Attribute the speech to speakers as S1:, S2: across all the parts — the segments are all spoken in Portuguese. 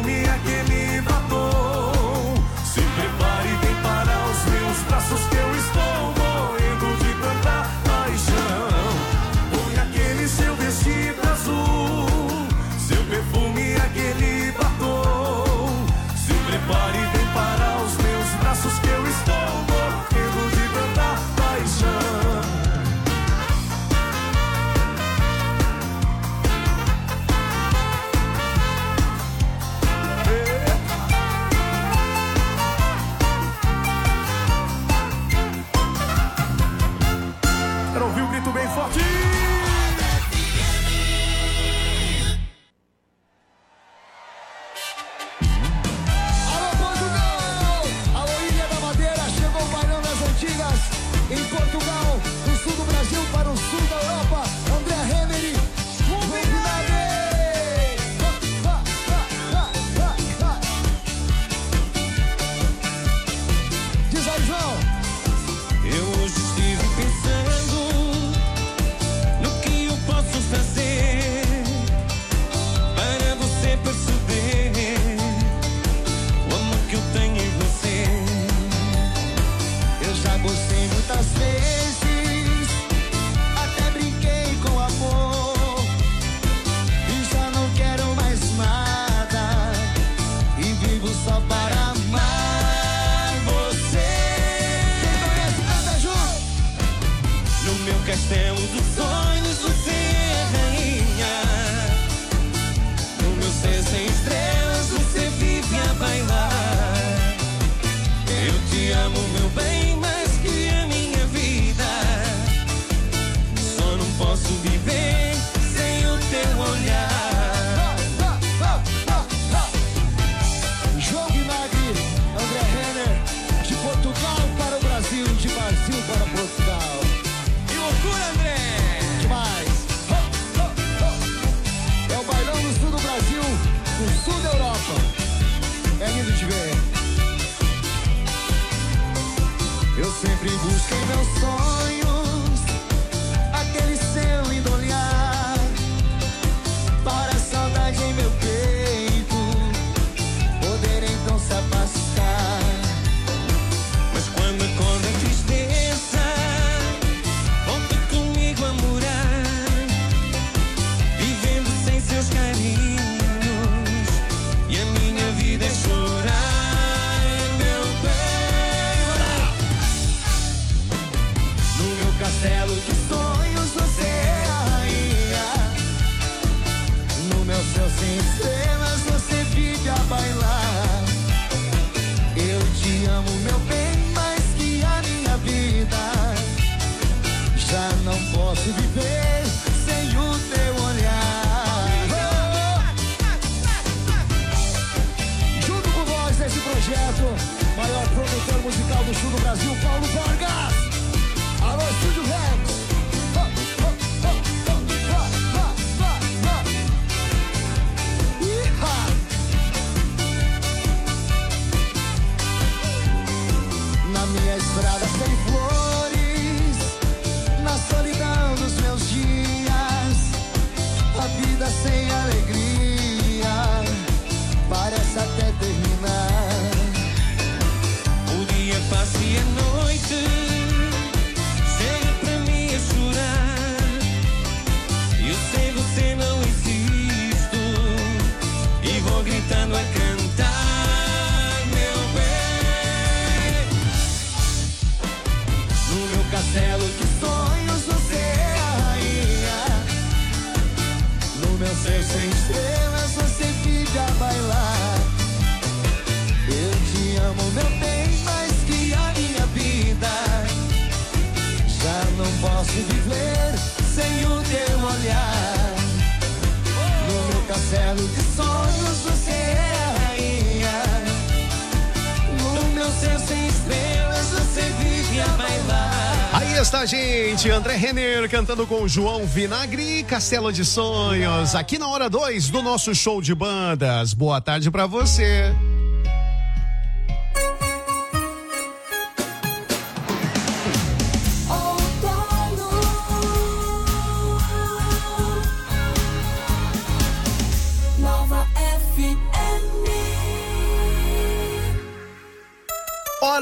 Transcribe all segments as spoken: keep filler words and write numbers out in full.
S1: perfume, aquele batom. Se prepare bem para os meus braços que eu estou morrendo de tanta paixão. Põe aquele seu vestido azul, seu perfume, aquele batom. Se prepare bem para os meus braços que eu estou morrendo de tanta paixão. Quero ouvir um grito bem forte.
S2: Alô, Portugal! Alô, Ilha da Madeira! Chegou o bailão das antigas em Portugal, do sul do Brasil para o sul da Europa. André Henry, João Vinagre! Ha, ha, ha, ha, ha. Diz aí, João!
S1: Eu hoje estive pensando no que eu posso fazer para você perceber o amor que eu tenho em você.
S2: Eu já gostei muitas vezes, até brinquei com amor, e já não quero mais nada, e vivo só para amar você. Quem conhece, canta junto!
S1: No meu castelo dos sonhos você é rainha. No meu céu sem estrelas você vive a bailar. Eu te amo, meu bem, mais que a minha vida. Só não posso viver sem o teu olhar.
S2: João Vinagre, André Henner, de Portugal para o Brasil, de Brasil para Portugal.
S1: Que loucura, André!
S2: Demais! É o bailão do sul do Brasil, do sul da Europa. É lindo de ver. Eu sempre busquei meus sonhos, aquele seu lindo olhar, para a saudade em meu peito poder então se afastar.
S1: Mas quando acorda a tristeza, volta comigo a morar, vivendo sem seus carinhos, e a minha vida é chorar, meu bem. No meu castelo de sonhos você é a rainha.
S2: No meu céu sem estrelas você vive a bailar. Eu te amo, meu bem, mais que a minha vida. Já não posso viver sem o teu olhar. Junto com nós nesse projeto, maior produtor musical do sul do Brasil, Paulo Vargas. Alô, Estúdio Rex. Ha, ha, ha, ha, ha, ha, ha. Iha. Na minha estrada sem flores, na solidão dos meus dias, a vida sem alegria parece até terminar.
S1: O dia passa e a noite chega pra mim a chorar. Eu sei você não existe e vou gritando a cantar, meu bem. No meu castelo de sonhos você é a rainha.
S2: No meu céu sem estrelas você vive a bailar. Eu te amo, meu bem, mais que a minha vida. Já não posso viver sem o teu olhar. No meu castelo de sonhos você é a rainha. No meu céu sem estrelas você vive a bailar.
S3: Aí está, gente, André Henner cantando com João Vinagre, Castelo de Sonhos, aqui na hora dois do nosso show de bandas. Boa tarde pra você.
S4: Nova F M.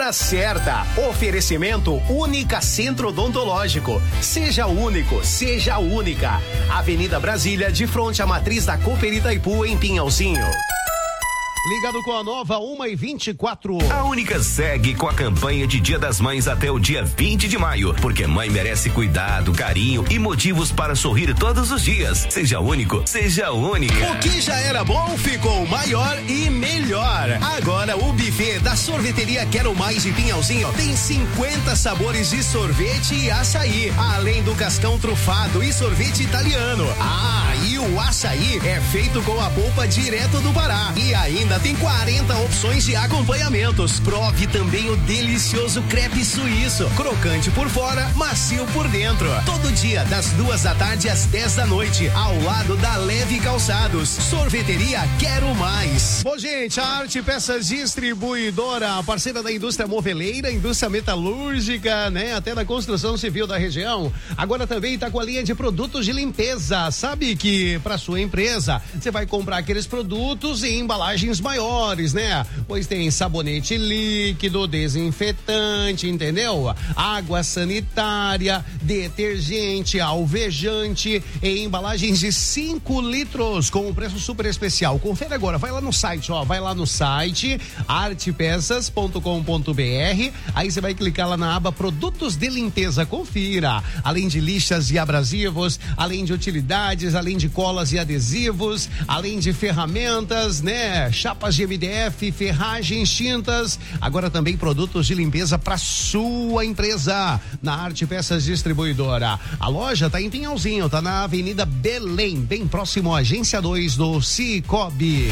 S4: hora certa. Oferecimento Única Centro Odontológico. Seja único, seja única. Avenida Brasília, de frente à matriz da Cooper Itaipu, em Pinhalzinho.
S3: Ligado com a nova uma e vinte e quatro.
S5: A Única segue com a campanha de Dia das Mães até o dia vinte de maio, porque mãe merece cuidado, carinho e motivos para sorrir todos os dias. Seja único, seja única.
S4: O que já era bom ficou maior e melhor. Agora o buffet da sorveteria Quero Mais de Pinhalzinho tem cinquenta sabores de sorvete e açaí, além do cascão trufado e sorvete italiano. Ah, e o açaí é feito com a polpa direto do Pará. E ainda tem quarenta opções de acompanhamentos. Prove também o delicioso crepe suíço, crocante por fora, macio por dentro. Todo dia das duas da tarde às dez da noite, ao lado da Leve Calçados. Sorveteria Quero Mais.
S3: Bom, gente, a Arte Peças Distribuidora, parceira da indústria moveleira, indústria metalúrgica, né, até da construção civil da região. Agora também está com a linha de produtos de limpeza. Sabe que para sua empresa você vai comprar aqueles produtos em embalagens maiores, né? Pois tem sabonete líquido, desinfetante, entendeu? Água sanitária, detergente, alvejante, em embalagens de cinco litros, com um preço super especial. Confere agora, vai lá no site, ó, vai lá no site arte peças ponto com ponto br, aí você vai clicar lá na aba produtos de limpeza, confira. Além de lixas e abrasivos, além de utilidades, além de colas e adesivos, além de ferramentas, né? Chapas de M D F, ferragens, tintas, agora também produtos de limpeza para sua empresa, na Arte Peças Distribuidora. A loja tá em Pinhalzinho, tá na Avenida Belém, bem próximo à Agência dois do Cicobi.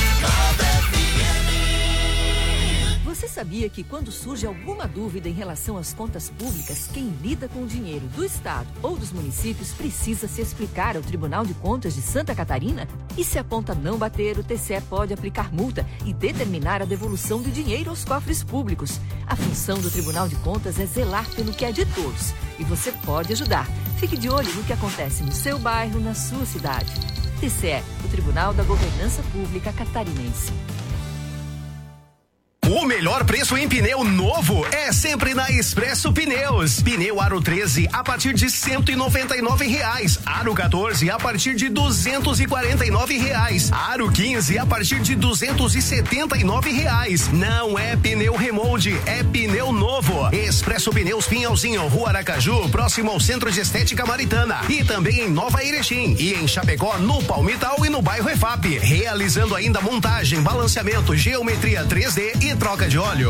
S6: Você sabia que quando surge alguma dúvida em relação às contas públicas, quem lida com o dinheiro do Estado ou dos municípios precisa se explicar ao Tribunal de Contas de Santa Catarina? E se a conta não bater, o T C E pode aplicar multa e determinar a devolução do dinheiro aos cofres públicos. A função do Tribunal de Contas é zelar pelo que é de todos. E você pode ajudar. Fique de olho no que acontece no seu bairro, na sua cidade. T C E, o Tribunal da Governança Pública Catarinense.
S4: O melhor preço em pneu novo é sempre na Expresso Pneus. Pneu Aro treze a partir de cento e noventa e nove reais. Aro quatorze a partir de duzentos e quarenta e nove reais. Aro quinze a partir de duzentos e setenta e nove reais. Não é pneu remold, é pneu novo. Expresso Pneus Pinhalzinho, Rua Aracaju, próximo ao Centro de Estética Maritana. E também em Nova Erechim e em Chapecó, no Palmital e no bairro Efap. Realizando ainda montagem, balanceamento, geometria três D e troca de óleo.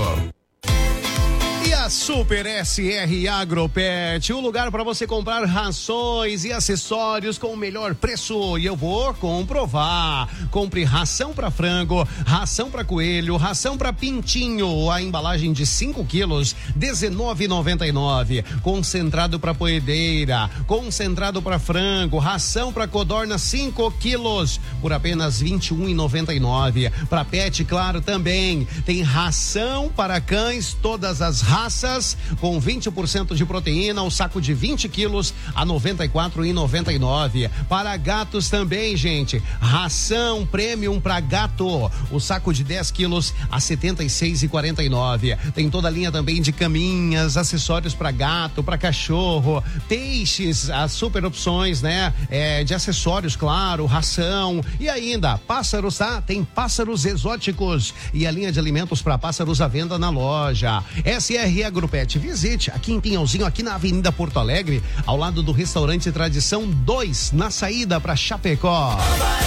S3: E a Super S R Agropet, o lugar para você comprar rações e acessórios com o melhor preço. E eu vou comprovar. Compre ração para frango, ração para coelho, ração para pintinho, a embalagem de cinco quilos, dezenove reais e noventa e nove centavos. Concentrado para poedeira, concentrado para frango, ração para codorna cinco quilos por apenas vinte e um reais e noventa e nove centavos. Para pet, claro, também tem ração para cães, todas as raças raças com vinte por cento de proteína, o saco de vinte quilos a noventa e quatro reais e noventa e nove centavos. Para gatos também, gente, ração premium para gato, o saco de dez quilos a setenta e seis reais e quarenta e nove centavos. Tem toda a linha também de caminhas, acessórios para gato, para cachorro, peixes, as super opções, né? É, de acessórios, claro, ração e ainda pássaros, tá? Tem pássaros exóticos e a linha de alimentos para pássaros à venda na loja. S R Agropet, visite aqui em Pinhalzinho, aqui na Avenida Porto Alegre, ao lado do restaurante Tradição dois, na saída para Chapecó.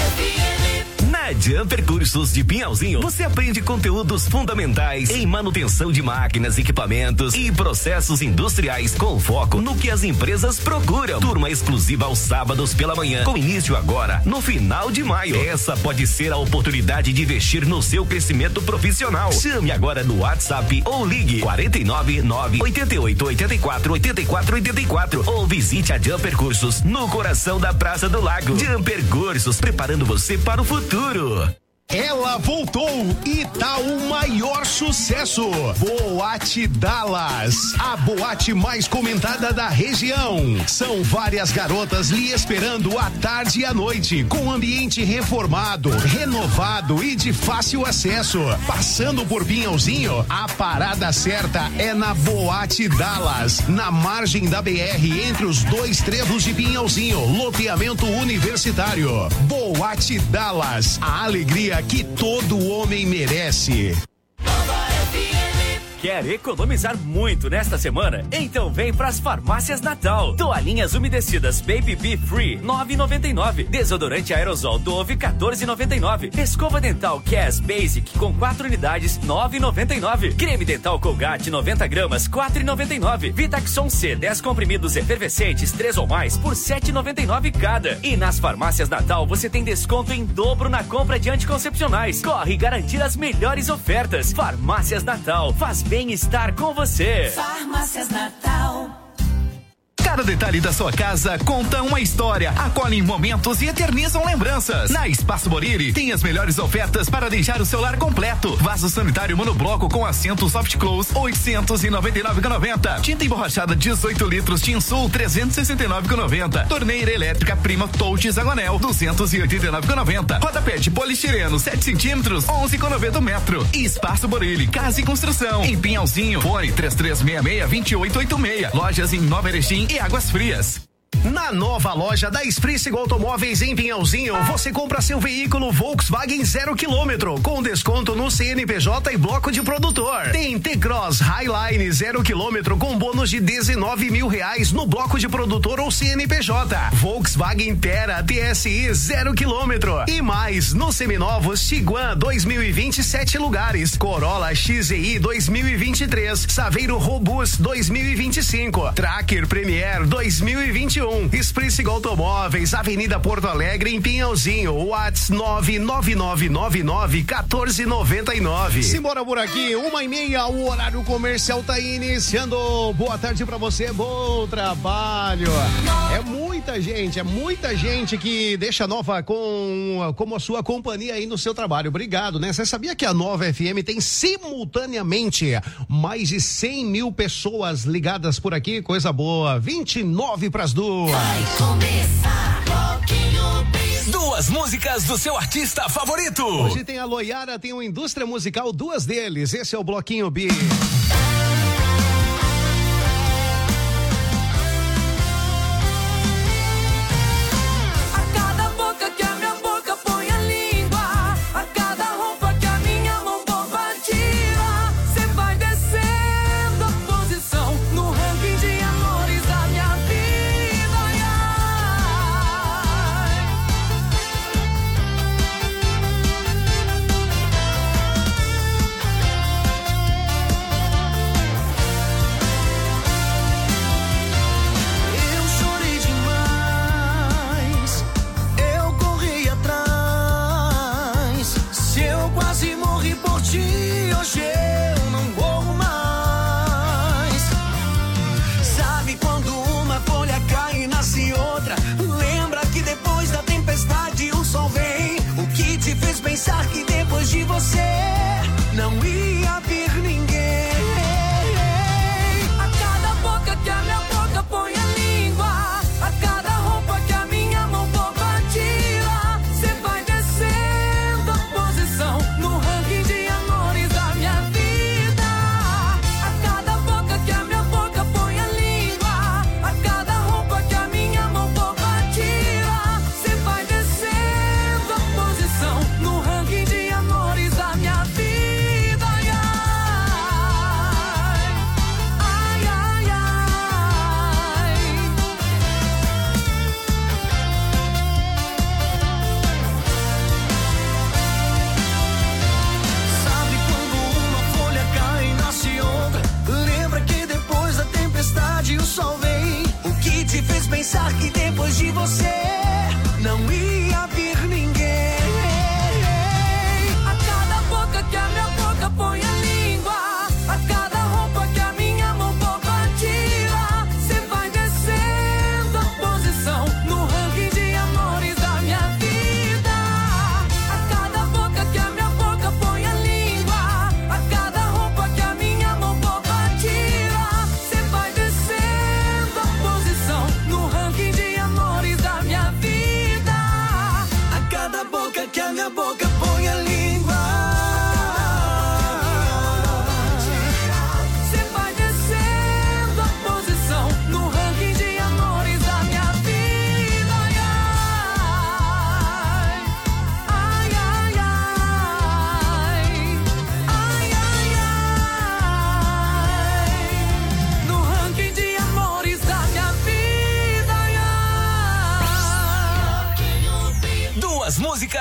S5: Na Jumper Cursos de Pinhalzinho, você aprende conteúdos fundamentais em manutenção de máquinas, equipamentos e processos industriais com foco no que as empresas procuram. Turma exclusiva aos sábados pela manhã, com início agora, no final de maio. Essa pode ser a oportunidade de investir no seu crescimento profissional. Chame agora no WhatsApp ou ligue quarenta e nove, nove, oitenta e oito, oitenta e quatro, oitenta e quatro, oitenta e quatro ou visite a Jumper Cursos no coração da Praça do Lago. Jumper Cursos, preparando você para o futuro.
S4: Ela voltou e tá o maior sucesso. Boate Dallas, a boate mais comentada da região. São várias garotas lhe esperando à tarde e à noite, com ambiente reformado, renovado e de fácil acesso. Passando por Pinhalzinho, a parada certa é na Boate Dallas, na margem da B R, entre os dois trevos de Pinhalzinho, loteamento universitário. Boate Dallas, a alegria que todo homem merece.
S7: Quer economizar muito nesta semana? Então vem pras Farmácias Natal. Toalhinhas umedecidas Baby Bee Free, nove e noventa e nove. Desodorante aerosol Dove, quatorze e noventa e nove. Escova dental Cass Basic com quatro unidades, nove e noventa e nove. Creme dental Colgate noventa gramas, quatro e noventa e nove. Vitaxon C, dez comprimidos efervescentes, três ou mais, por sete e noventa e nove cada. E nas Farmácias Natal você tem desconto em dobro na compra de anticoncepcionais. Corre garantir as melhores ofertas. Farmácias Natal, faz bem-estar com você.
S8: Farmácias Natal.
S5: Cada detalhe da sua casa conta uma história, acolhem momentos e eternizam lembranças. Na Espaço Borilli tem as melhores ofertas para deixar o seu lar completo. Vaso sanitário monobloco com assento soft close, oitocentos e noventa e nove reais e noventa centavos. Tinta emborrachada dezoito litros Tinsul, trezentos e sessenta e nove reais e noventa centavos. Torneira elétrica Prima Touch Zagonel, duzentos e oitenta e nove reais e noventa centavos. Rodapé de polistireno sete centímetros, onze reais e noventa centavos metro. Espaço Borilli, casa e construção. Em Pinhalzinho, fone três três seis seis, dois oito oito seis. Lojas em Nova Erechim e Águas Frias.
S4: Na nova loja da Espricigo Automóveis em Pinhalzinho, você compra seu veículo Volkswagen zero quilômetro, com desconto no C N P J e bloco de produtor. Tem T-Cross Highline zero quilômetro com bônus de dezenove mil reais no bloco de produtor ou C N P J. Volkswagen Terra T S I zero quilômetro. E mais, nos seminovos Tiguan dois mil e vinte, sete lugares. Corolla X E I dois mil e vinte e três. Saveiro Robust dois mil e vinte e cinco. Tracker Premier dois mil e vinte e um. Espricigo Automóveis, Avenida Porto Alegre, em Pinhalzinho. Whats nove nove nove nove nove um quatro nove nove.
S3: Simbora por aqui, uma e meia, o horário comercial tá iniciando. Boa tarde pra você, bom trabalho. É muita gente, é muita gente que deixa a Nova com como a sua companhia aí no seu trabalho. Obrigado, né? Você sabia que a Nova F M tem simultaneamente mais de cem mil pessoas ligadas por aqui? Coisa boa. vinte e nove pras duas.
S8: Vai começar Bloquinho Bis.
S5: Duas músicas do seu artista favorito.
S3: Hoje tem a Loiara, tem o Indústria Musical, duas deles. Esse é o Bloquinho B.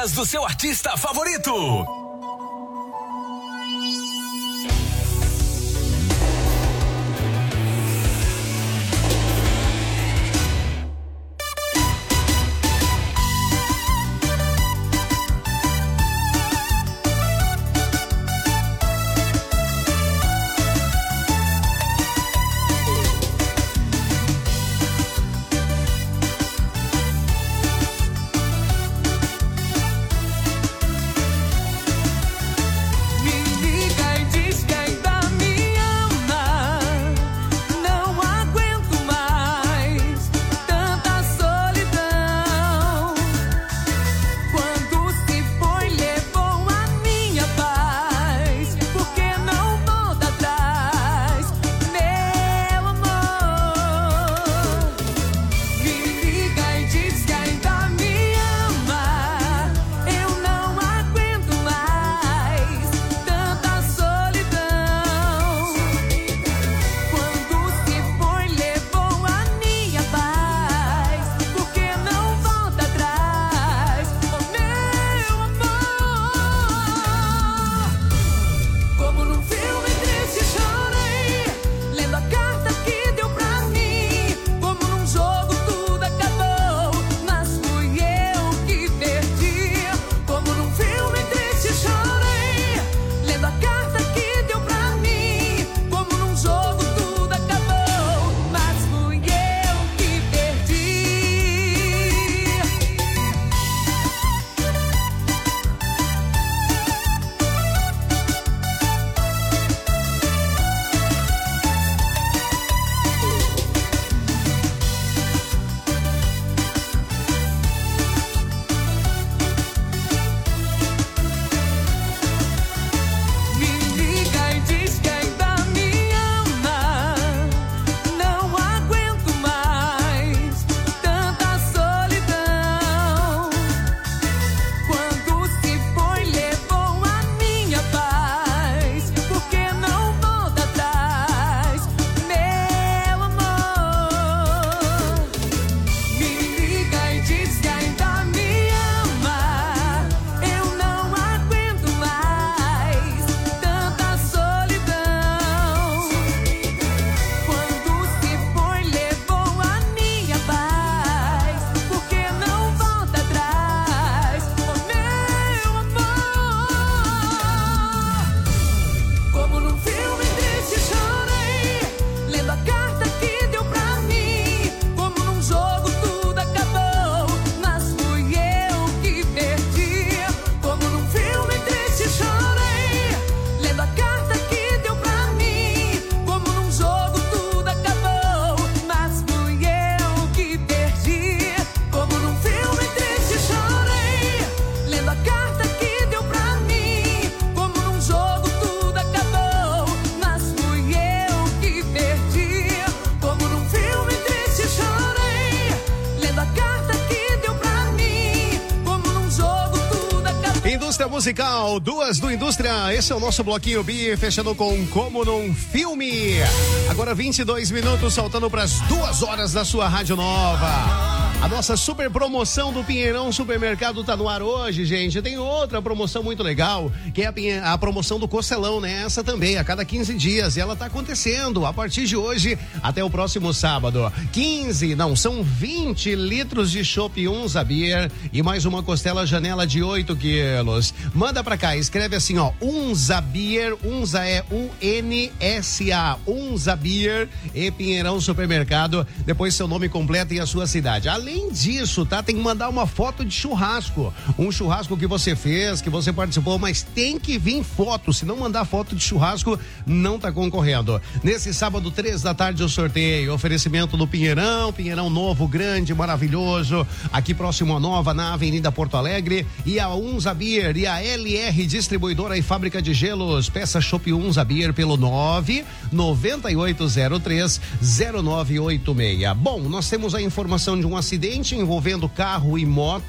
S5: músicas do seu artista favorito.
S3: Musical, duas do Indústria, esse é o nosso bloquinho B, fechando com Como Num Filme. Agora vinte e dois minutos, saltando para as duas horas da sua Rádio Nova. A nossa super promoção do Pinheirão Supermercado tá no ar hoje, gente. Tem outra promoção muito legal, que é a, Pinhe... a promoção do Costelão, né? Essa também, a cada quinze dias. E ela tá acontecendo a partir de hoje até o próximo sábado. quinze, não, são vinte litros de chopp Unza Beer e mais uma costela janela de oito quilos. Manda pra cá, escreve assim, ó, Unza Beer, Unza é U N S A, Unza Beer e Pinheirão Supermercado, depois seu nome completo e a sua cidade. Além disso, tá, tem que mandar uma foto de churrasco, um churrasco que você fez, que você participou, mas tem que vir foto, se não mandar foto de churrasco, não tá concorrendo. Nesse sábado, três da tarde, o sorteio, oferecimento do Pinheirão, Pinheirão novo, grande, maravilhoso, aqui próximo a Nova, na Avenida Porto Alegre, e a Unza Beer e a L R Distribuidora e Fábrica de Gelos. Peça chopp Unza Beer pelo nove nove oito zero três zero nove oito seis. Bom, nós temos a informação de um acidente envolvendo carro e moto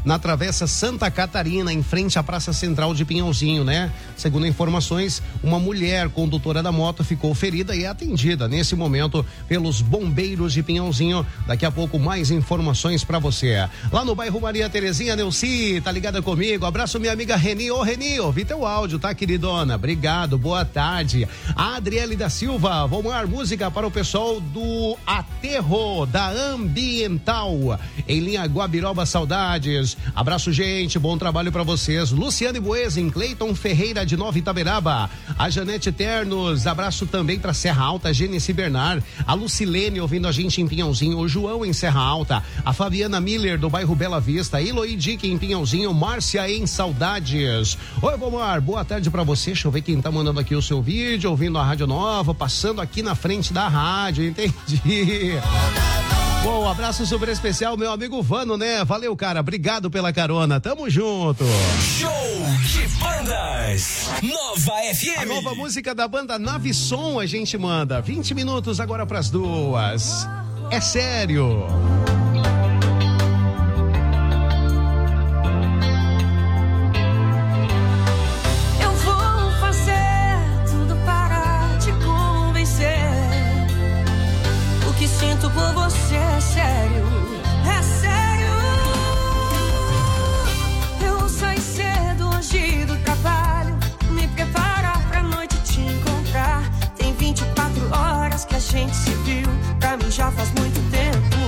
S3: na Travessa Santa Catarina, em frente à Praça Central de Pinhalzinho, né? Segundo informações, uma mulher condutora da moto ficou ferida e é atendida nesse momento pelos bombeiros de Pinhalzinho. Daqui a pouco mais informações pra você. Lá no bairro Maria Terezinha, Neuci, tá ligada comigo? Abraço minha amiga Reni. Ô Reni, ouvi teu áudio, tá, queridona? Obrigado, boa tarde. A Adriele da Silva, vamos dar música para o pessoal do Aterro, da Ambiental, em linha Guabiroba, saudades. Abraço, gente, bom trabalho pra vocês. Luciane Boesen, Cleiton Ferreira de Nova Itaberaba. A Janete Ternos, abraço também pra Serra Alta, Gênesis Bernard. A Lucilene ouvindo a gente em Pinhalzinho. O João em Serra Alta. A Fabiana Miller do bairro Bela Vista. Eloy Dick em Pinhalzinho. Márcia em Saudades. Oi, Bomar, boa tarde pra você. Deixa eu ver quem tá mandando aqui o seu vídeo, ouvindo a Rádio Nova, passando aqui na frente da rádio, entendi. Bom, abraço super especial, meu amigo Vano, né? Valeu, cara, obrigado pela carona, tamo junto.
S5: Show de bandas, Nova F M.
S3: A nova música da banda Nave Som a gente manda, vinte minutos agora pras duas. É sério.
S9: Sinto por você, é sério, é sério. Eu saí cedo hoje do trabalho, me preparar pra noite te encontrar. Tem vinte e quatro horas que a gente se viu, pra mim já faz muito tempo.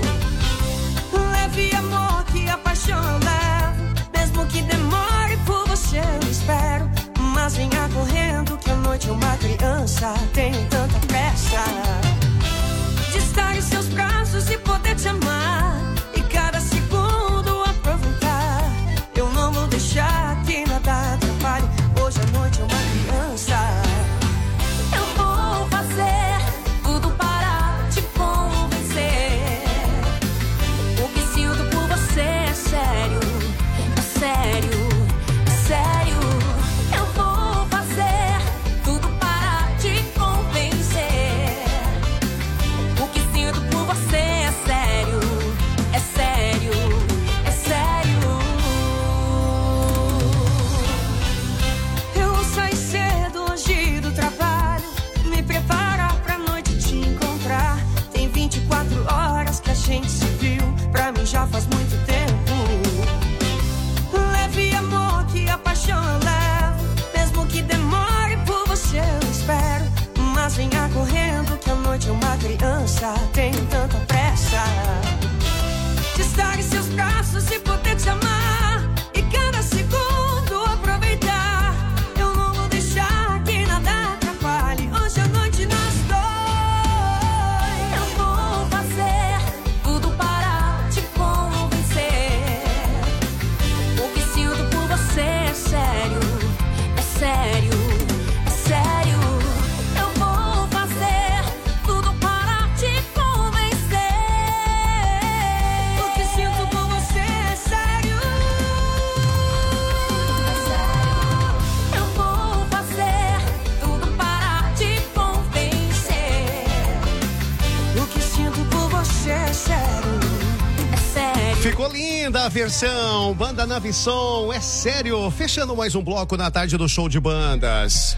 S9: Leve amor que a paixão eu levo, mesmo que demore por você eu espero. Mas venha correndo que a noite é uma criança, tenho tanta pressa de estar em seus braços e poder te amar, e cada segundo aproveitar. Eu não vou deixar que nada atrapalhe, hoje à noite é uma criança. Eu vou fazer tudo para te convencer. O que sinto por você é sério, é sério, é sério. Eu vou fazer tudo para te convencer. O que sinto por você é sério, é sério, é sério. Eu saí cedo hoje do trabalho, me preparar pra noite te encontrar. Tem vinte e quatro horas que a gente se viu, pra mim já faz muito tempo. Leve amor que a paixão eu levo, mesmo que demore por você eu espero. Mas venha correndo que a noite é uma criança, tenho tanta pressa de estar em seus braços e poder te amar, e cada segundo aproveitar. Eu não vou deixar que nada atrapalhe, hoje à noite nós dois. Eu vou fazer tudo para te convencer. O que sinto por você é sério, é sério, é sério. Eu vou fazer tudo para te convencer. O que sinto por você é sério, é sério. Eu vou fazer tudo para te convencer. O que sinto por você é sério, é sério.
S3: Ficou linda a versão, banda Nave Som, é sério. Fechando mais um bloco na tarde do Show de Bandas.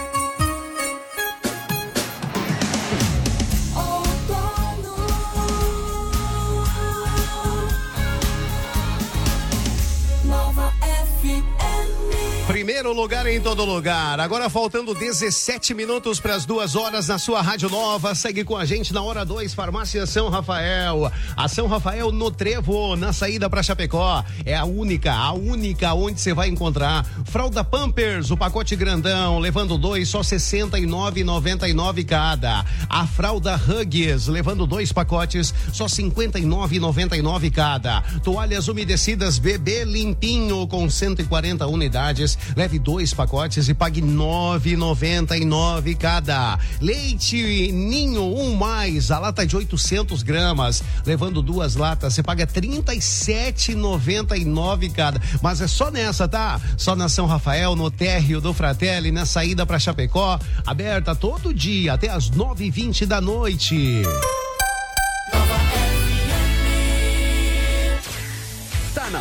S9: Nova F M.
S3: Primeiro lugar em todo lugar. Agora faltando dezessete minutos para as duas horas na sua Rádio Nova. Segue com a gente na hora dois, Farmácia São Rafael. A São Rafael no Trevo, na saída para Chapecó. É a única, a única onde você vai encontrar fralda Pampers, o pacote grandão, levando dois, só sessenta e nove reais e noventa e nove cada. A fralda Huggies, levando dois pacotes, só cinquenta e nove reais e noventa e nove cada. Toalhas umedecidas Bebê Limpinho com cento e quarenta unidades. Leve dois pacotes e pague nove reais e noventa e nove cada. Leite Ninho um mais, a lata de oitocentos gramas, levando duas latas, você paga trinta e sete reais e noventa e nove cada. Mas é só nessa, tá? Só na São Rafael, no térreo do Fratelli, na saída para Chapecó, aberta todo dia até as nove e vinte da noite.
S5: Tá na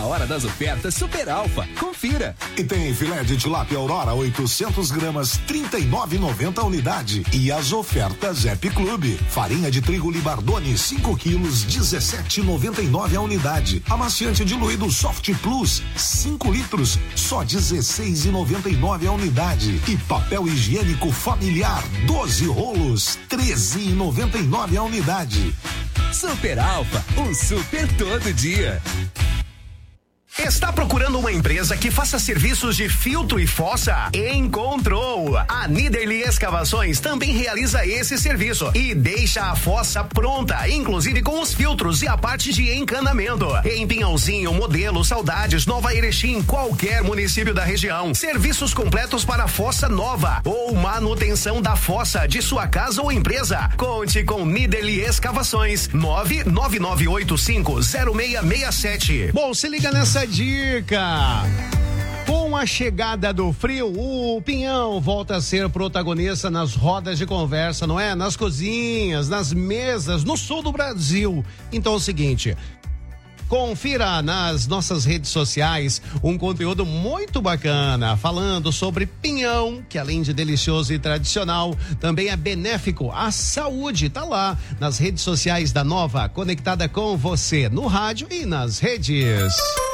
S10: hora das ofertas Super Alfa. Confira.
S11: E tem filé de tilápia Aurora oitocentos gramas, trinta e nove e noventa a unidade. E as ofertas Happy Club. Farinha de trigo Libardone cinco quilos, dezessete e noventa e nove a unidade. Amaciante diluído Soft Plus cinco litros, só dezesseis e noventa e nove a unidade. E papel higiênico familiar doze rolos, treze e noventa e nove a unidade.
S10: Super Alfa, um super todo dia.
S4: Está procurando uma empresa que faça serviços de filtro e fossa? Encontrou! A Niederli Escavações também realiza esse serviço e deixa a fossa pronta, inclusive com os filtros e a parte de encanamento. Em Pinhalzinho, Modelo, Saudades, Nova Erechim, qualquer município da região. Serviços completos para fossa nova ou manutenção da fossa de sua casa ou empresa. Conte com Niederli Escavações. nove nove nove oito cinco zero seis seis sete.
S3: Bom, se liga nessa dica. Com a chegada do frio, o Pinhão volta a ser protagonista nas rodas de conversa, não é? Nas cozinhas, nas mesas, no sul do Brasil. Então é o seguinte, confira nas nossas redes sociais um conteúdo muito bacana, falando sobre pinhão, que além de delicioso e tradicional, também é benéfico à saúde. Tá lá nas redes sociais da Nova, conectada com você, no rádio e nas redes.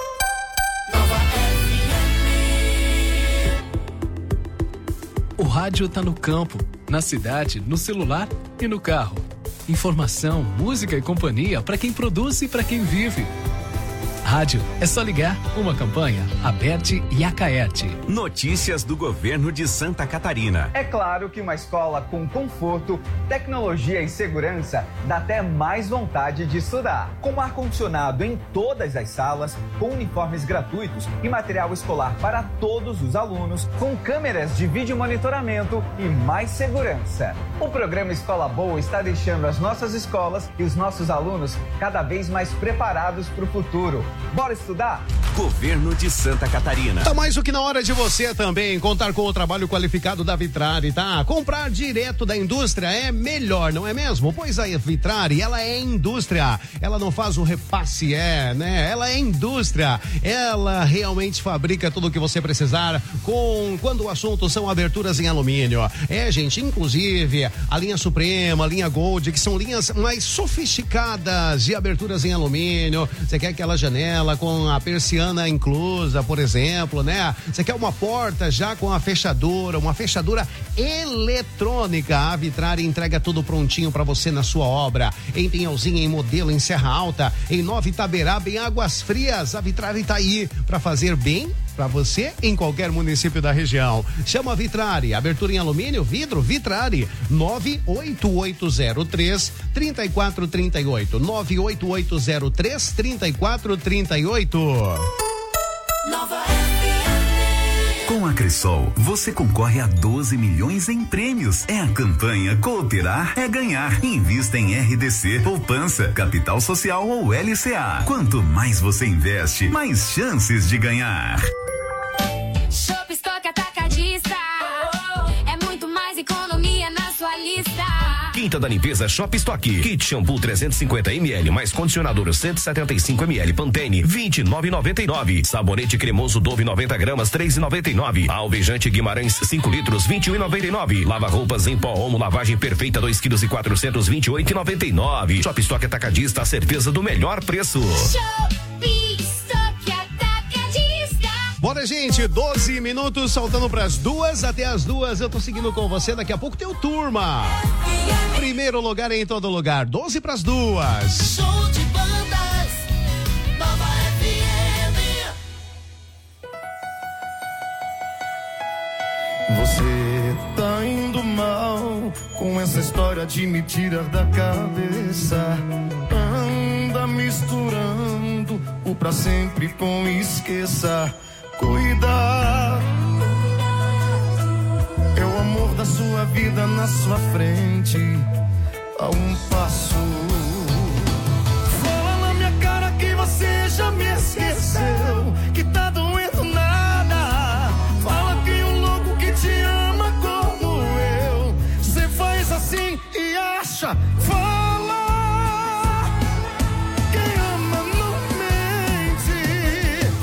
S10: O rádio tá no campo, na cidade, no celular e no carro. Informação, música e companhia para quem produz e para quem vive. Rádio, é só ligar. Uma campanha, Aberte e Acaerte.
S5: Notícias do governo de Santa Catarina.
S12: É claro que uma escola com conforto, tecnologia e segurança dá até mais vontade de estudar. Com ar-condicionado em todas as salas, com uniformes gratuitos e material escolar para todos os alunos, com câmeras de vídeo monitoramento e mais segurança. O programa Escola Boa está deixando as nossas escolas e os nossos alunos cada vez mais preparados para o futuro. Bora estudar?
S5: Governo de Santa Catarina.
S3: Tá mais do que na hora de você também contar com o trabalho qualificado da Vitrari, tá? Comprar direto da indústria é melhor, não é mesmo? Pois a Vitrari, ela é indústria. Ela não faz o repasse, é, né? Ela é indústria. Ela realmente fabrica tudo o que você precisar com quando o assunto são aberturas em alumínio. É, gente, inclusive a linha Suprema, a linha Gold, que são linhas mais sofisticadas de aberturas em alumínio. Você quer aquela janela com a persiana inclusa, por exemplo, né? Você quer uma porta já com a fechadura, uma fechadura eletrônica. A Vitrari entrega tudo prontinho para você na sua obra. Em Pinhalzinho, em Modelo, em Serra Alta, em Nova Itaberaba, em Águas Frias. A Vitrari tá aí para fazer bem para você em qualquer município da região. Chama a Vitrari, abertura em alumínio, vidro, Vitrari, nove oito oito zero três, três quatro três oito, nove oito oito zero três, três quatro três oito.
S8: Nova
S5: Com a Cressol, você concorre a doze milhões em prêmios. É a campanha Cooperar é Ganhar. Invista em R D C, poupança, capital social ou L C A. Quanto mais você investe, mais chances de ganhar.
S13: Shop Stock Atacadista. É muito mais economia na sua lista.
S5: Quinta da limpeza Shop Stock. Kit shampoo trezentos e cinquenta mililitros mais condicionador cento e setenta e cinco mililitros Pantene vinte e nove e noventa e nove. Sabonete cremoso Dove noventa gramas três e noventa e nove. Alvejante Guimarães cinco litros vinte e um e noventa e nove. Lava roupas em pó Omo lavagem perfeita dois quilos e quatrocentos vinte e oito e noventa e nove. Shop Stock Atacadista, a certeza do melhor preço.
S13: Shop Stock Atacadista.
S3: Bora, gente, doze minutos, saltando pras duas, até as duas, eu tô seguindo com você, daqui a pouco tem o Turma. Primeiro lugar em todo lugar, doze pras duas.
S8: Show de bandas, Nova F M.
S2: Você tá indo mal com essa história de me tirar da cabeça. Anda misturando o pra sempre com esqueça. Cuidar, é o amor da sua vida na sua frente, a um passo. Fala na minha cara que você já me esqueceu, que tá doendo nada. Fala que um louco que te ama como eu, cê faz assim e acha. Fala, quem ama não mente.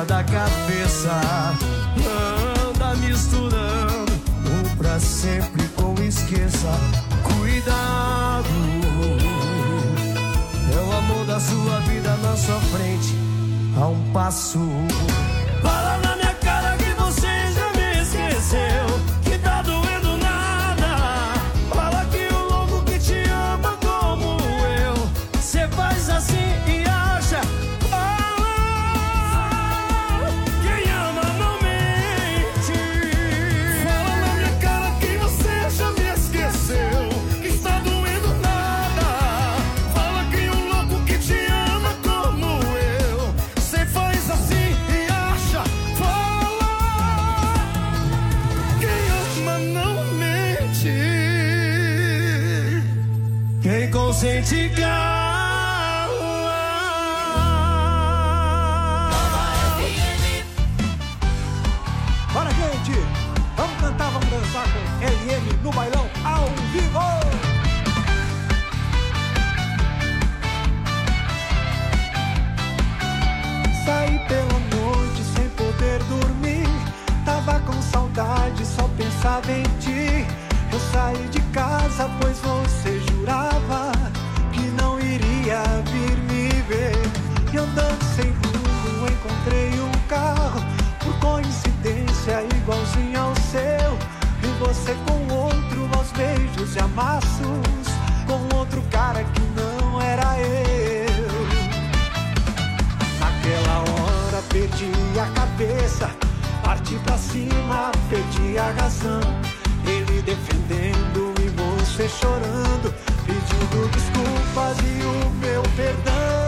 S2: ponta da cabeça. Anda misturando um pra sempre com esqueça. Cuidado, é o amor da sua vida na sua frente, a um passo. Fala na minha cara que você já me esqueceu, que tá doendo nada. Fala que o louco que te ama como eu, cê faz assim e acha. Fala, quem ama não mente. Fala na minha cara que você já me esqueceu, que está doendo nada. Fala que o louco que te ama como eu, cê faz assim e acha. Fala, quem ama não mente. Quem consente cala.
S14: Bora, gente! Vamos cantar, vamos dançar com L M no bailão ao vivo! Saí pela noite sem poder dormir, tava com saudade, só pensava em ti. Eu saí de casa pois você jurava que não iria vir me ver. E andando sem rumo encontrei um carro, por coincidência igualzinho ao seu. E você com outro aos beijos e amassos, com outro cara que não era eu. Naquela hora perdi a cabeça, parti pra cima, perdi a razão. Ele defendendo e você chorando, pedindo desculpas e o meu perdão.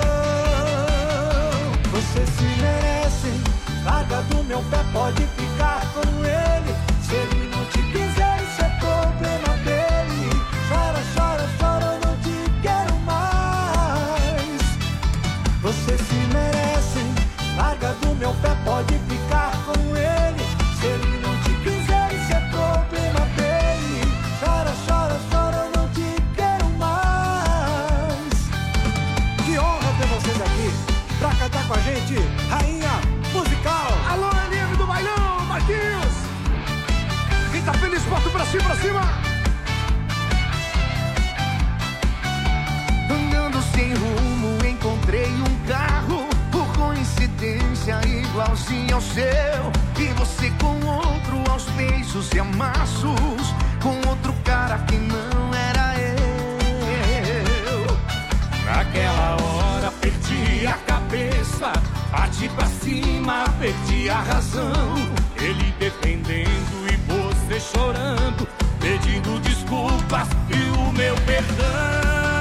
S14: Você se merece, larga do meu pé, pode ficar com ele. Se ele não te quiser, isso é problema dele. Chora, chora, chora, eu não te quero mais. Você se merece, larga do meu pé, pode ficar com ele. Se ele não te quiser, isso é problema dele. Chora, chora, chora, eu não te quero mais. Que honra ter vocês aqui pra cantar com a gente, Rainha Musical.
S15: Alô, L M do bailão, Marquinhos. Quem tá feliz, bota pra cima, pra cima.
S2: Andando sem rumo, encontrei um carro, por coincidência igualzinho ao seu. E você com outro aos beijos e amassos, com outro cara que não era eu. Naquela hora perdi a cabeça, parti pra cima, perdi a razão. Ele defendendo e você chorando, pedindo desculpas e o meu perdão.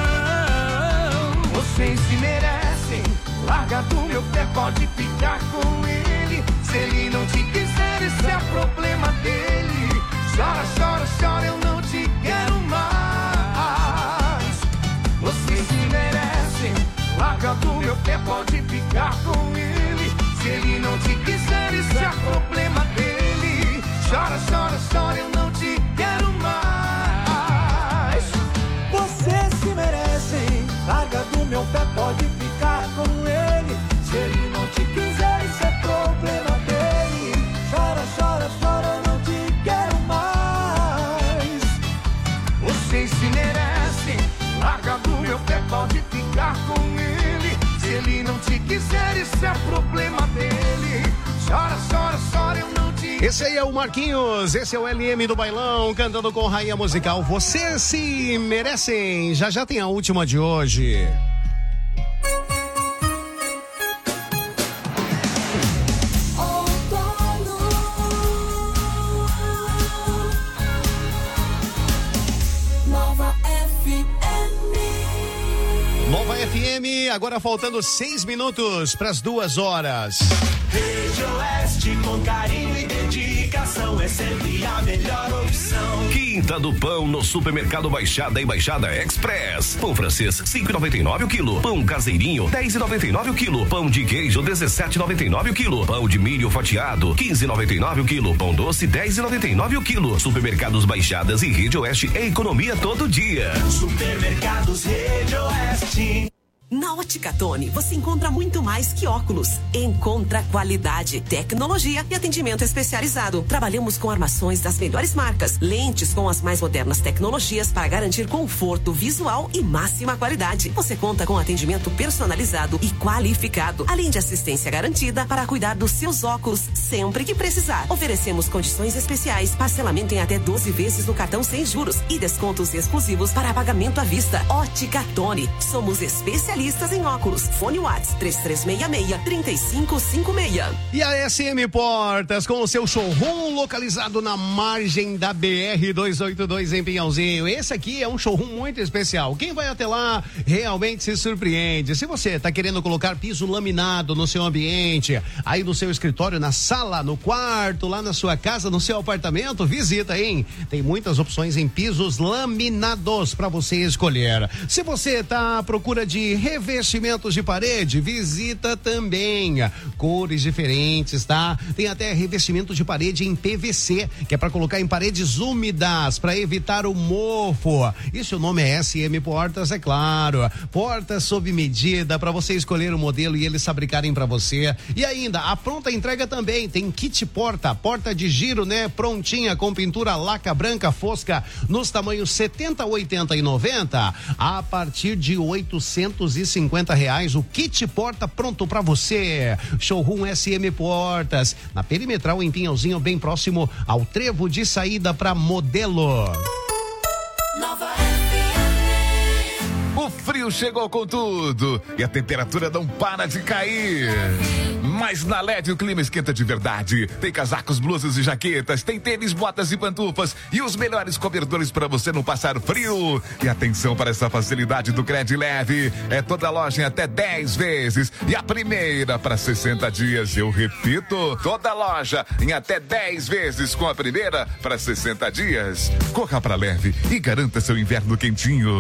S2: Vocês se merecem, larga do meu pé, pode ficar com ele. Se ele não te quiser, isso é problema dele. Chora, chora, chora, eu não te quero mais. Vocês se merecem, larga do meu pé, pode ficar com ele. Se ele não te quiser, isso é problema dele. Chora, chora, chora, eu não te quero mais. Vocês se merecem, larga do meu pé, pode ficar com ele. Se ele não te quiser, isso é problema dele. Chora, chora, chora, eu não te quero mais. Vocês se merecem, larga do meu pé, pode ficar com ele. Se ele não te quiser, isso é problema dele. Chora, chora, chora, eu não te...
S3: Esse aí é o Marquinhos, esse é o L M do bailão, cantando com Rainha Musical. Vocês se merecem. Já já tem a última de hoje.
S8: Nova F M.
S3: Nova F M, agora faltando seis minutos para as duas horas.
S1: Rede Oeste, com carinho e dedicação, é sempre a melhor opção.
S5: Quinta do Pão no Supermercado Baixada e Baixada Express. Pão francês, cinco e noventa e nove o quilo. Pão caseirinho, dez e noventa e nove o quilo. Pão de queijo, dezessete e noventa e nove o quilo. Pão de milho fatiado, quinze e noventa e nove o quilo. Pão doce, dez e noventa e nove o quilo. Supermercados Baixadas e Rede Oeste é economia todo dia.
S1: Supermercados Rede Oeste.
S16: Na Na Ótica Tony, você encontra muito mais que óculos. Encontra qualidade, tecnologia e atendimento especializado. Trabalhamos com armações das melhores marcas, lentes com as mais modernas tecnologias para garantir conforto visual e máxima qualidade. Você conta com atendimento personalizado e qualificado, além de assistência garantida para cuidar dos seus óculos sempre que precisar. Oferecemos condições especiais, parcelamento em até doze vezes no cartão sem juros e descontos exclusivos para pagamento à vista. Ótica Tony, somos especialistas em óculos. Fone Whats três três seis seis, três cinco cinco seis.
S3: E a S M Portas com o seu showroom localizado na margem da B R duzentos e oitenta e dois em Pinhalzinho. Esse aqui é um showroom muito especial. Quem vai até lá realmente se surpreende. Se você está querendo colocar piso laminado no seu ambiente, aí no seu escritório, na sala, no quarto, lá na sua casa, no seu apartamento, visita, hein? Tem muitas opções em pisos laminados para você escolher. Se você está à procura de revestimentos de parede, visita também. Cores diferentes, tá? Tem até revestimento de parede em P V C, que é para colocar em paredes úmidas, para evitar o mofo. E se o nome é S M Portas, é claro. Portas sob medida para você escolher o modelo e eles fabricarem para você. E ainda, a pronta entrega também. Tem kit porta, porta de giro, né? Prontinha com pintura laca branca fosca nos tamanhos setenta, oitenta e noventa, a partir de oitocentos e cinquenta reais. O kit porta pronto para você. Showroom S M Portas, na Perimetral em Pinhalzinho, bem próximo ao trevo de saída para Modelo.
S8: Nova
S17: O frio chegou com tudo e a temperatura não para de cair. Mas na L E D o clima esquenta de verdade. Tem casacos, blusas e jaquetas, tem tênis, botas e pantufas e os melhores cobertores para você não passar frio. E atenção para essa facilidade do Cred Leve. É toda loja em até dez vezes e a primeira para sessenta dias. Eu repito, toda loja em até dez vezes com a primeira para sessenta dias. Corra para Leve e garanta seu inverno quentinho.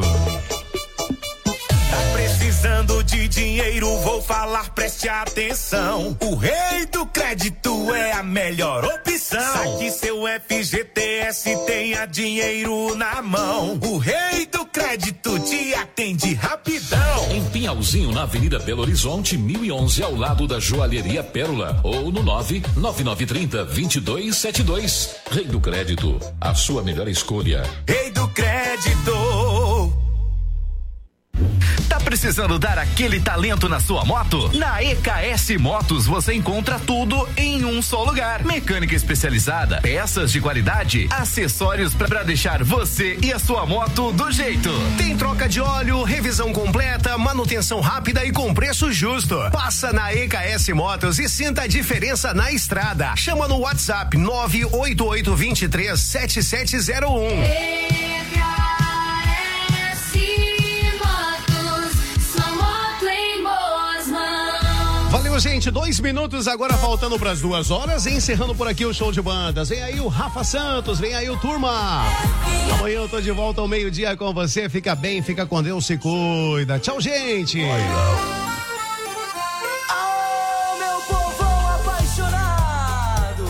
S1: Precisando de dinheiro, vou falar, preste atenção. O Rei do Crédito é a melhor opção. Saque seu F G T S, tenha dinheiro na mão. O Rei do Crédito te atende rapidão.
S18: Em Pinhalzinho, na Avenida Belo Horizonte, mil e onze, ao lado da Joalheria Pérola. Ou no nove nove nove três zero, dois dois sete dois. Rei do Crédito, a sua melhor escolha.
S1: Rei do Crédito.
S5: Tá precisando dar aquele talento na sua moto? Na E K S Motos você encontra tudo em um só lugar. Mecânica especializada, peças de qualidade, acessórios para deixar você e a sua moto do jeito. Tem troca de óleo, revisão completa, manutenção rápida e com preço justo. Passa na E K S Motos e sinta a diferença na estrada. Chama no WhatsApp nove oito oito dois três sete sete zero um.
S3: Valeu, gente, dois minutos agora faltando para as duas horas, encerrando por aqui o show de bandas. Vem aí o Rafa Santos, vem aí o Turma. Amanhã eu tô de volta ao meio-dia com você. Fica bem, fica com Deus, se cuida. Tchau, gente.
S2: Oh, meu povão apaixonado,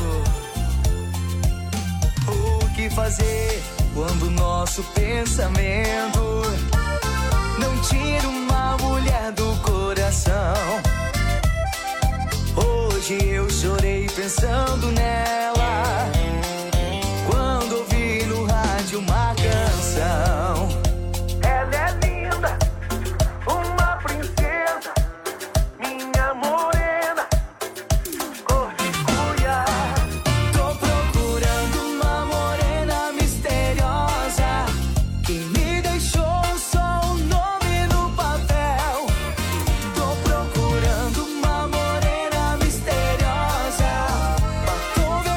S2: o que fazer quando o nosso pensamento não tira uma mulher do coração? Hoje eu chorei pensando nela, quando ouvi no rádio uma canção.
S1: Ela é linda, uma princesa, minha morena, cor de cuia.
S2: Tô procurando uma morena misteriosa, que me deixou só um nome no papel. Tô procurando uma morena misteriosa, batom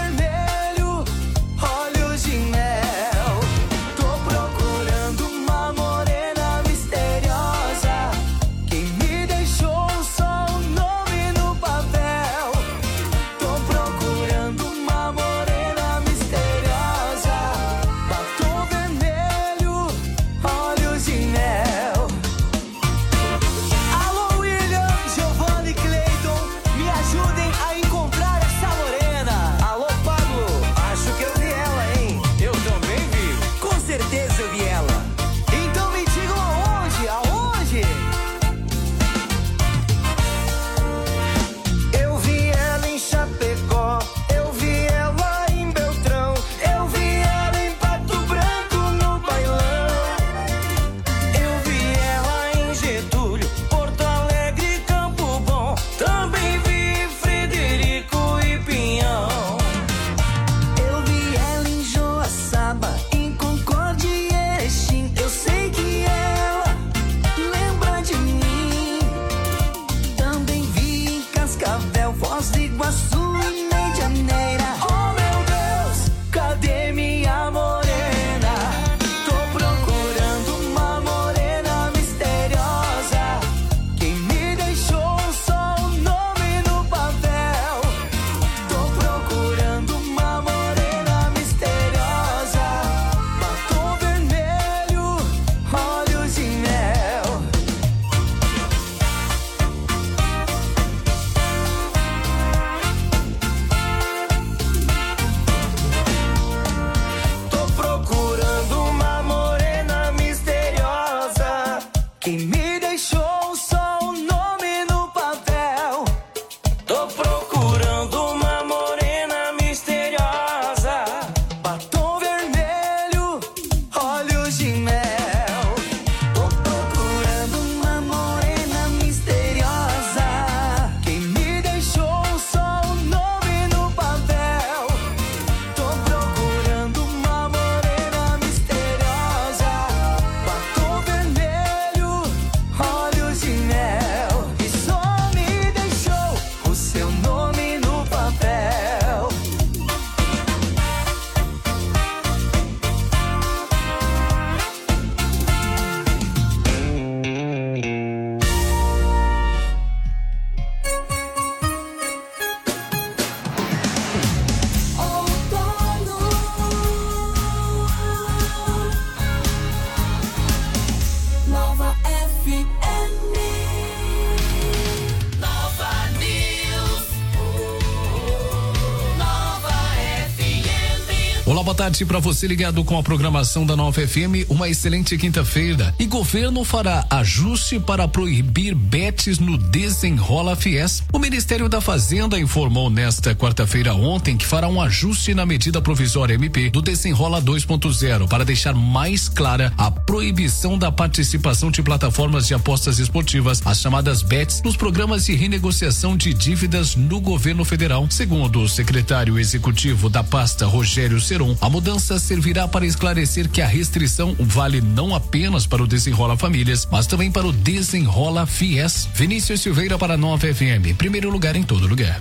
S2: Quem me deixou só o nome no papel. Tô procurando uma morena misteriosa, batom vermelho, olhos de mel. Tô procurando uma morena misteriosa. Quem me deixou só o nome no papel. Tô procurando uma morena misteriosa, batom vermelho, olhos de mel. E só me deixou o seu nome no papel. Nova F M. Nova News. Nova F M.
S10: Olá, boa tarde para você ligado com a programação da Nova F M. Uma excelente quinta-feira. E governo fará ajuste para proibir bets no Desenrola Fies. O Ministério da Fazenda informou nesta quarta-feira ontem que fará um ajuste na medida provisória M P do Desenrola dois ponto zero para deixar mais clara a proibição da participação de plataformas de apostas esportivas, as chamadas bets, nos programas de renegociação de dívidas no governo federal. Segundo o secretário executivo da pasta, Rogério Seron, a mudança servirá para esclarecer que a restrição vale não apenas para o Desenrola Famílias, mas também para o Desenrola Fies. Vinícius Silveira para Nova F M, primeiro lugar em todo lugar.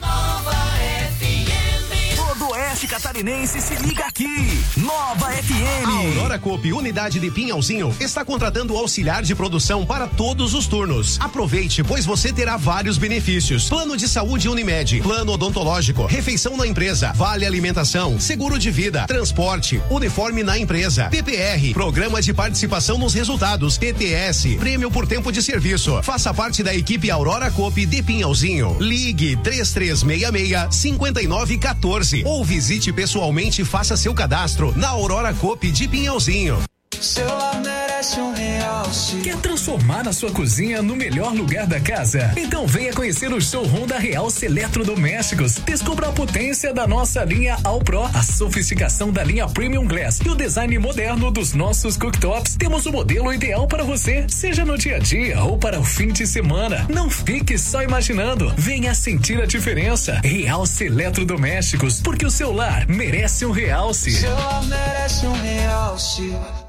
S5: Todo oeste catarinense se liga aqui. Nova F M.
S4: A Aurora Coop, unidade de Pinhalzinho, está contratando auxiliar de produção para todos os turnos. Aproveite, pois você terá vários benefícios: plano de saúde Unimed, plano odontológico, refeição na empresa, vale alimentação, seguro de vida, transporte, uniforme na empresa, P P R, programa de participação nos resultados, P T S, prêmio por tempo de serviço. Faça parte da equipe Aurora Coop de Pinhalzinho. Ligue três três seis seis, cinco nove um quatro ou visite pessoalmente e faça seu cadastro na Aurora Coop de Pinhalzinho.
S2: Seu lar merece um realce.
S10: Quer transformar a sua cozinha no melhor lugar da casa? Então venha conhecer o showroom da Realce Eletrodomésticos. Descubra a potência da nossa linha All Pro, a sofisticação da linha Premium Glass e o design moderno dos nossos cooktops. Temos o modelo ideal para você, seja no dia a dia ou para o fim de semana. Não fique só imaginando. Venha sentir a diferença. Realce Eletrodomésticos, porque o seu lar merece um realce.
S2: Seu lar merece um realce.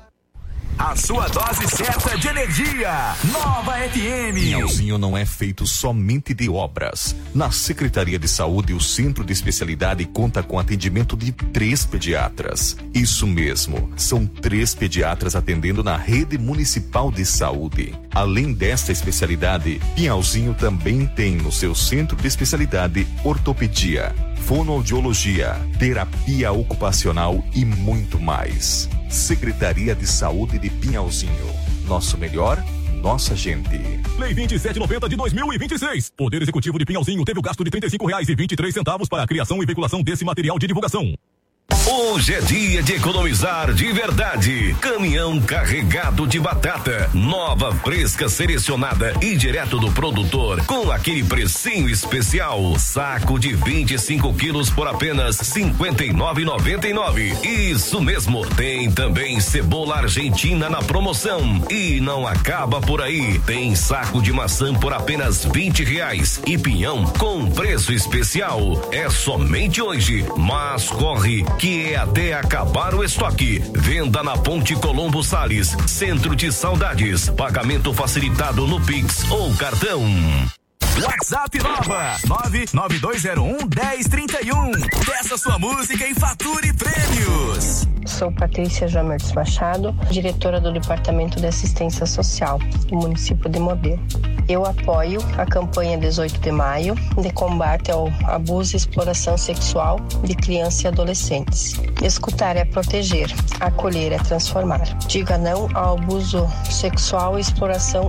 S5: A sua dose certa de energia. Nova F M.
S19: Pinhalzinho não é feito somente de obras. Na Secretaria de Saúde, o Centro de Especialidade conta com atendimento de três pediatras. Isso mesmo, são três pediatras atendendo na rede municipal de saúde. Além desta especialidade, Pinhalzinho também tem no seu Centro de Especialidade ortopedia, fonoaudiologia, terapia ocupacional e muito mais. Secretaria de Saúde de Pinhalzinho. Nosso melhor, nossa gente.
S20: Lei vinte e sete noventa de dois mil e vinte e seis. Poder Executivo de Pinhalzinho teve o gasto de trinta e cinco reais e vinte e três centavos para a criação e veiculação desse material de divulgação.
S5: Hoje é dia de economizar de verdade. Caminhão carregado de batata, nova, fresca, selecionada e direto do produtor, com aquele precinho especial. Saco de vinte e cinco quilos por apenas cinquenta e nove reais e noventa e nove centavos. Isso mesmo, tem também cebola argentina na promoção. E não acaba por aí, tem saco de maçã por apenas vinte reais e pinhão com preço especial. É somente hoje, mas corre que é até acabar o estoque. Venda na Ponte Colombo Salles, Centro de Saudades. Pagamento facilitado no Pix ou cartão.
S21: WhatsApp Nova nove nove dois zero um, um zero três um. Peça sua música e fature prêmios.
S22: Sou Patrícia Jamertz Machado, diretora do Departamento de Assistência Social do município de Modelo. Eu apoio a campanha dezoito de maio de combate ao abuso e exploração sexual de crianças e adolescentes. Escutar é proteger, acolher é transformar. Diga não ao abuso sexual e exploração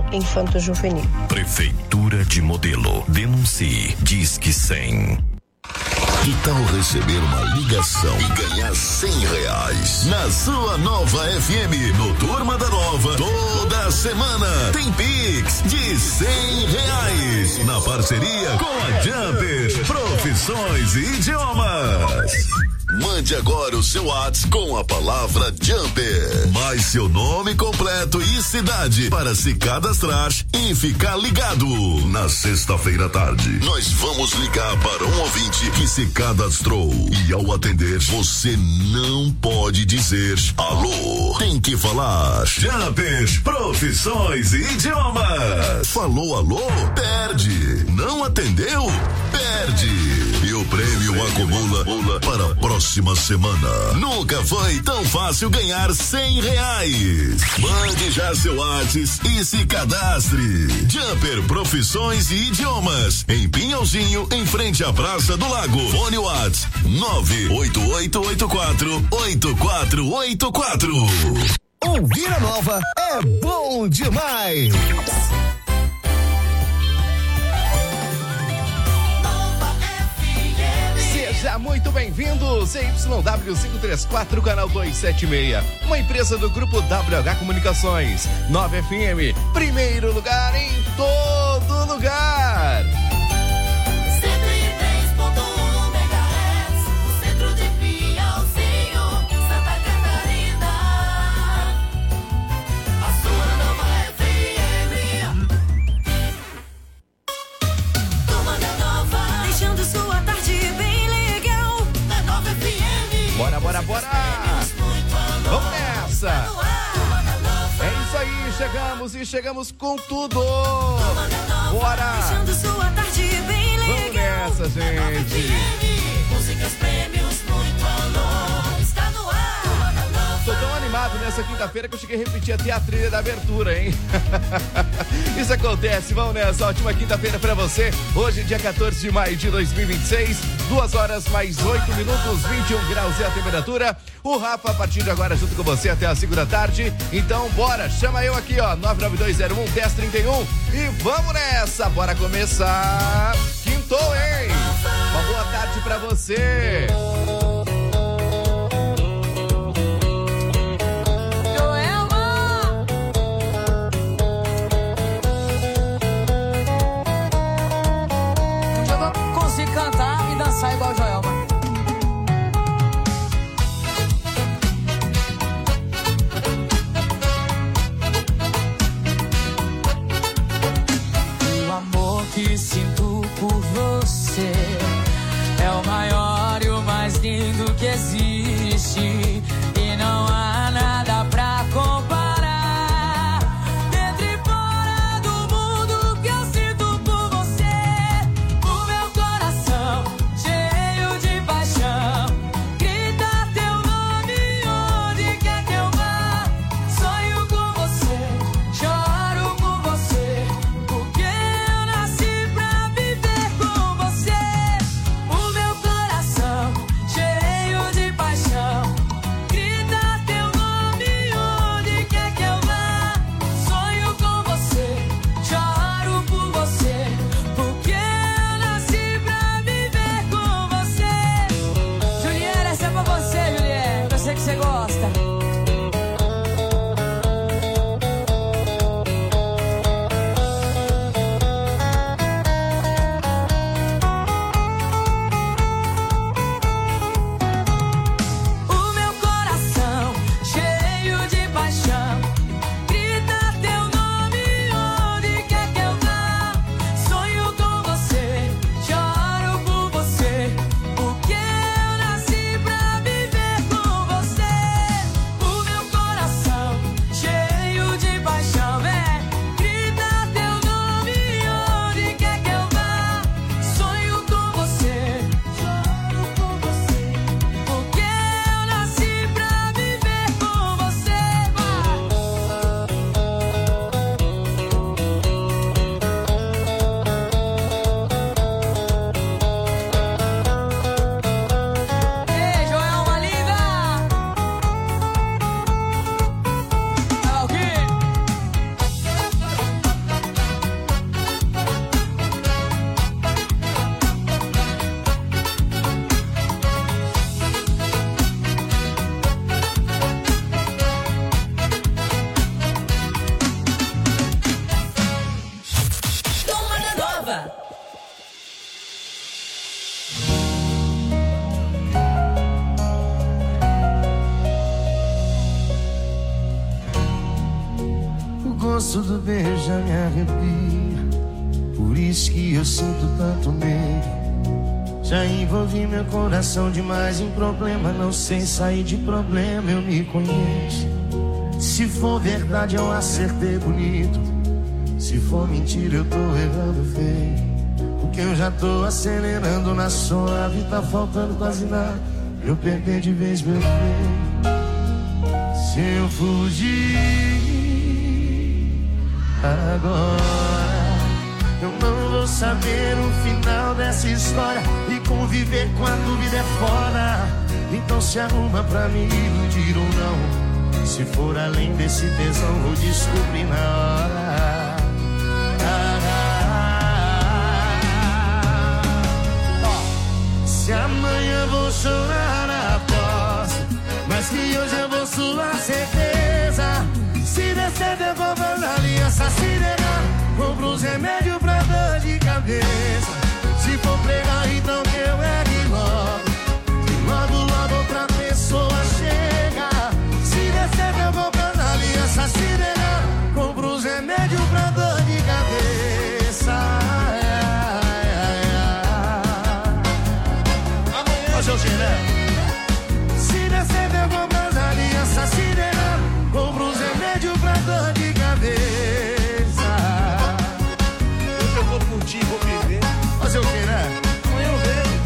S22: infanto-juvenil.
S5: Prefeitura de Modelo. Denuncie. Disque cem.
S6: Que tal receber uma ligação e ganhar cem reais? Na sua nova F M, no Turma da Nova, toda semana tem Pix de cem reais. Na parceria com a Jumper, profissões e idiomas. Mande agora o seu WhatsApp com a palavra Jumper, mais seu nome completo e cidade para se cadastrar e ficar ligado. Na sexta-feira à tarde, nós vamos ligar para um ouvinte que se cadastrou e ao atender, você não pode dizer alô. Tem que falar Jumper, profissões e idiomas. Falou alô? Perde. Não atendeu? Perde. E o prêmio acumula para a próxima semana. Nunca foi tão fácil ganhar cem reais. Mande já seu WhatsApp e se cadastre. Jumper Profissões e Idiomas, em Pinhalzinho, em frente à Praça do Lago. Fone WhatsApp nove oito oito oito quatro oito quatro oito quatro.
S4: Ouvir a Nova é bom demais. Seja muito bem-vindo, C Y W quinhentos e trinta e quatro, canal duzentos e setenta e seis. Uma empresa do grupo W H Comunicações. Nova F M, primeiro lugar em todo lugar.
S8: cento e três ponto um megahertz, no centro de Pinhalzinho, Santa Catarina. A sua nova F M. Turma da Nova, deixando sua tarde bem.
S4: Bora, bora, bora! Vamos nessa! É isso aí, chegamos e chegamos com tudo! Bora! Vamos nessa, gente!
S8: Músicas, prêmios, muito valor, está no ar!
S4: Tô tão animado nessa quinta-feira que eu cheguei a repetir até a trilha da abertura, hein? Isso acontece, vamos nessa, ótima quinta-feira pra você. Hoje, dia quatorze de maio de dois mil e vinte e seis, duas horas mais oito minutos, vinte e um graus é a temperatura. O Rafa, a partir de agora, junto com você até as cinco da tarde. Então, bora, chama eu aqui, ó, nove nove dois zero um, um zero três um e vamos nessa, bora começar. Quintou, hein? Uma boa tarde pra você.
S7: Cantar e dançar igual Joelma. O amor que sinto por você é o maior e o mais lindo que existe, e não há nada pra comparar.
S8: Você
S2: gosto do beijo já me arrepia. Por isso que eu sinto tanto nele. Já envolvi meu coração demais em problema. Não sei sair de problema, eu me conheço. Se for verdade eu acertei bonito. Se for mentira eu tô errando feio. Porque eu já tô acelerando na suave. Tá faltando quase nada eu perder de vez meu bem. Se eu fugir agora, eu não vou saber o final dessa história. E conviver com a dúvida é fora. Então se arruma pra me iludir ou não. Se for além desse tesão vou descobrir na hora. Ah, ah, ah. Se amanhã vou chorar, aposto, mas que hoje eu vou suar certeza. Se der certo eu vou pra aliança, se negar compro uns remédios pra dor de cabeça. Se for pregar então que eu ergue logo. E logo logo outra pessoa chega. Se der certo eu vou pra aliança, se negar compro uns remédios pra dor de cabeça. Amanhã, seu Giré. Se der certo eu vou pra aliança, se negar compro uns remédios pra dor de cabeça.
S3: Eu vou curtir, vou viver.
S2: Fazer o que, né?
S3: Amanhã eu vejo.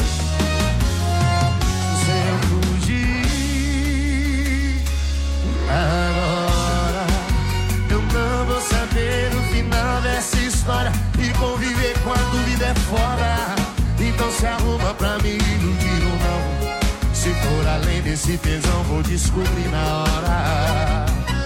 S2: Se eu fugir agora, eu não vou saber o final dessa história. E conviver com a dúvida é fora. Então se arruma pra me iludir ou não. Se for além desse tesão vou descobrir na hora.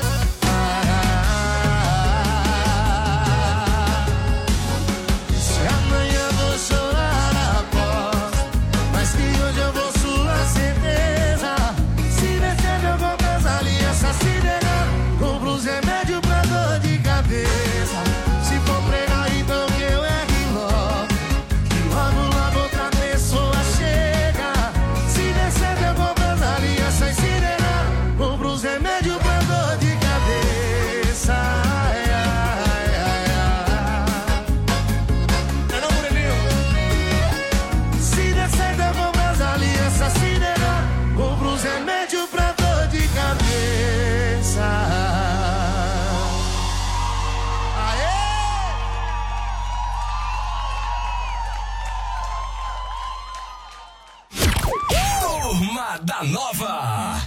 S21: Da Nova.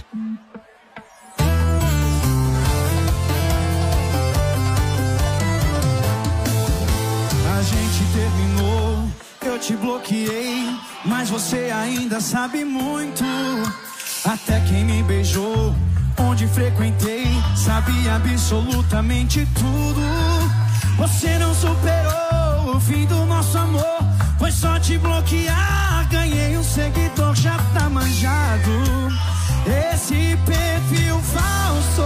S2: A gente terminou, eu te bloqueei, mas você ainda sabe muito. Até quem me beijou, onde frequentei, sabia absolutamente tudo. Você não superou o fim do nosso amor, foi só te bloquear. Ganhei um seguidor, já tá manjado. Esse perfil falso,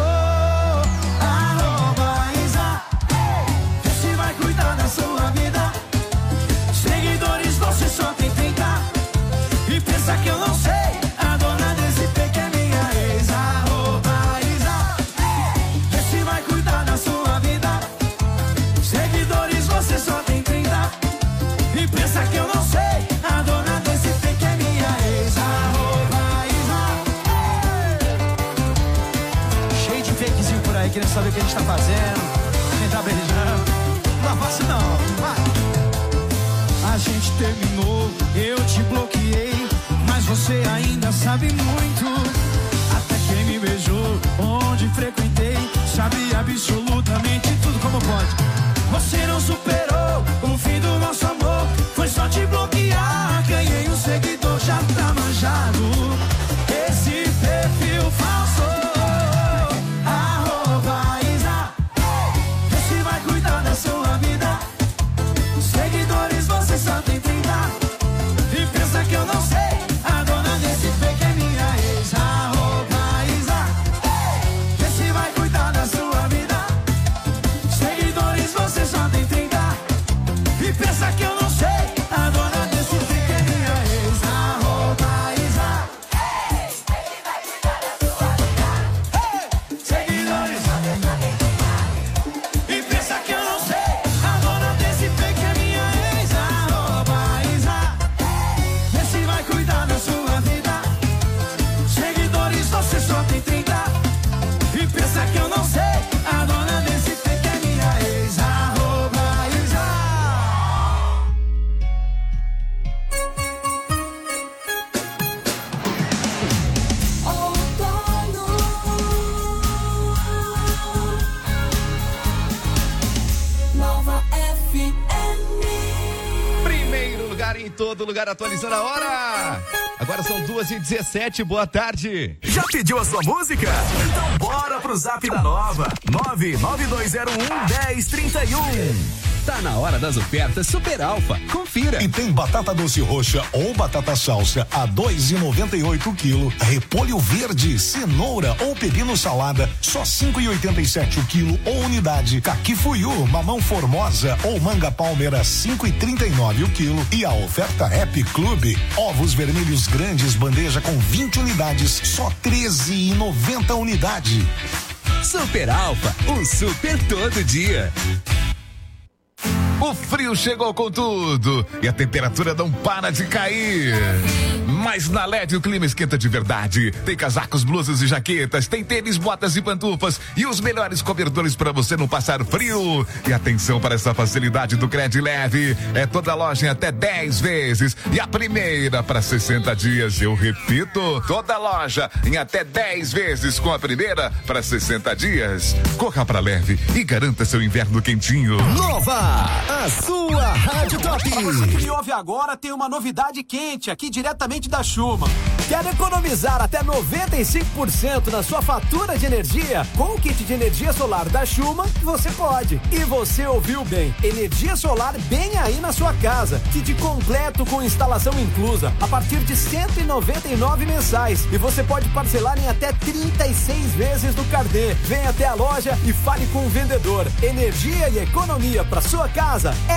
S2: arroba Isa, esse vai cuidar da sua vida. Seguidores você só tem trinta. E pensa que eu não sei, a dona desse P que é minha ex. Arroba Isa, esse vai cuidar da sua vida. Seguidores você só tem trinta. E pensa que eu não sei, a dona desse P que é minha ex. Arroba Isa. Cheio de fakezinho por aí, querendo saber o que a gente tá fazendo, quem tá beijando. Não faço não, vai. A gente terminou, eu te bloqueei, mas você ainda sabe muito. Até quem me beijou, onde frequentei, sabia absolutamente tudo. Como pode? Você não superou o fim do nosso amor, foi só te bloquear. Ganhei um seguidor, já tá manjado. Esse perfil falso, arroba Isa, esse vai cuidar da sua vida. Seguidores você só tem trinta. E pensa que eu não sei, a dona desse fake é minha ex. Arroba Isa, esse vai cuidar da sua vida. Seguidores você só tem trinta.
S21: F M.
S17: Primeiro lugar em todo lugar, atualizando a hora. Agora são duas e dezessete, boa tarde.
S21: Já pediu a sua música? Então bora pro Zap da Nova. nove nove dois zero um, dez trinta e um.
S9: Tá na hora das ofertas Super Alfa. Confira.
S11: E tem batata doce roxa ou batata salsa a dois e noventa e oito o quilo. Repolho verde, cenoura ou pepino salada só cinco e oitenta e sete o quilo ou unidade. Caqui fuiu, mamão formosa ou manga palmeira cinco e trinta e nove o quilo. E a oferta Happy Club, ovos vermelhos grandes bandeja com vinte unidades só treze e noventa unidade.
S9: Super Alfa, o super todo dia.
S17: O frio chegou com tudo e a temperatura não para de cair. Mas na L E D o clima esquenta de verdade. Tem casacos, blusas e jaquetas, tem tênis, botas e pantufas e os melhores cobertores para você não passar frio. E atenção para essa facilidade do Cred Leve. É toda a loja em até dez vezes e a primeira para sessenta dias. Eu repito, toda a loja em até dez vezes com a primeira para sessenta dias. Corra para Leve e garanta seu inverno quentinho.
S21: Nova, a sua Rádio Top.
S23: Você que me ouve agora tem uma novidade quente aqui diretamente da Schuma. Quer economizar até noventa e cinco por cento na sua fatura de energia? Com o kit de energia solar da Schuma, você pode. E você ouviu bem, energia solar bem aí na sua casa. Kit completo com instalação inclusa, a partir de cento e noventa e nove mensais. E você pode parcelar em até trinta e seis vezes no carnê. Vem até a loja e fale com o vendedor. Energia e economia para sua casa é